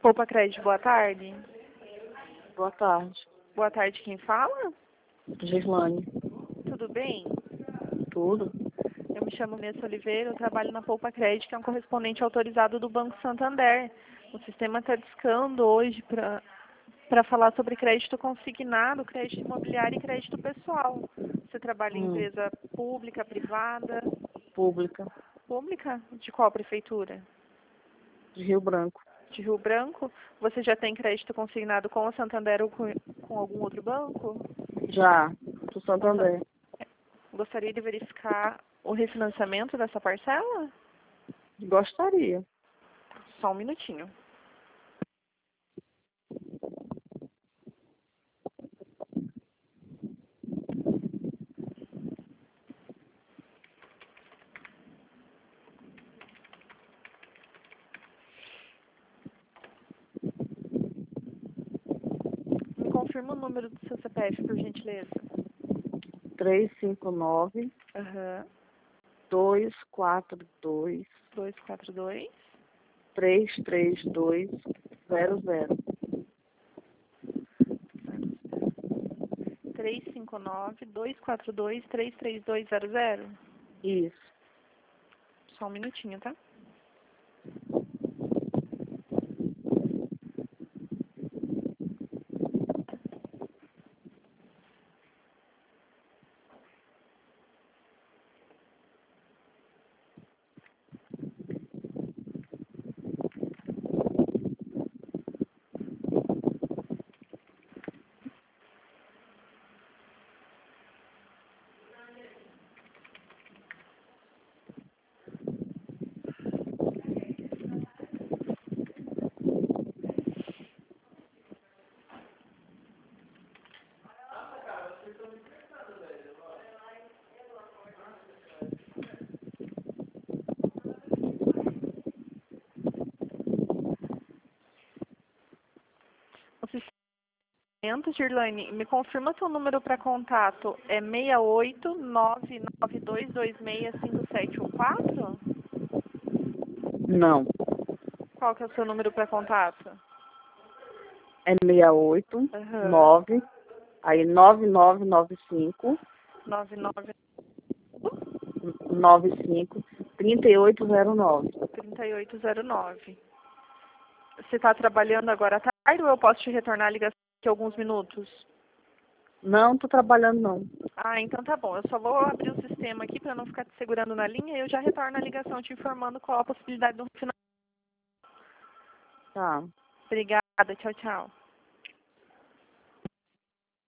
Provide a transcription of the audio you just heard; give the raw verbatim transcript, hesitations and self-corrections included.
Poupa Crédito, boa tarde. Boa tarde. Boa tarde, quem fala? Gislane. Tudo bem? Tudo? Eu me chamo Nessa Oliveira, eu trabalho na Poupa Crédito, que é um correspondente autorizado do Banco Santander. O sistema está discando hoje para para falar sobre crédito consignado, crédito imobiliário e crédito pessoal. Você trabalha em Hum. empresa pública, privada? Pública. Pública? De qual prefeitura? De Rio Branco. De Rio Branco? Você já tem crédito consignado com o Santander ou com, com algum outro banco? Já. Do Santander. Gostaria de verificar o refinanciamento dessa parcela? Gostaria. Só um minutinho. Me confirma o número do seu C P F, por gentileza. três cinco nove, Aham. dois quatro dois, dois quatro dois. três três dois, zero zero. três cinco nove, dois quatro dois, três três dois zero zero. Isso. Só um minutinho, tá? Girlane, me confirma seu número para contato. É seis oito nove nove dois dois seis cinco sete um quatro? Não. Qual que é o seu número para contato? É seis oito, Uhum. nove, aí nove nove nove cinco, nove nove nove cinco, três oito zero nove. três oito zero nove. Você está trabalhando agora à tarde ou eu posso te retornar a ligação daqui a alguns minutos? Não, tô trabalhando não. Ah, então tá bom. Eu só vou abrir o sistema aqui para não ficar te segurando na linha e eu já retorno a ligação te informando qual a possibilidade do final. Tá. Obrigada. Tchau, tchau.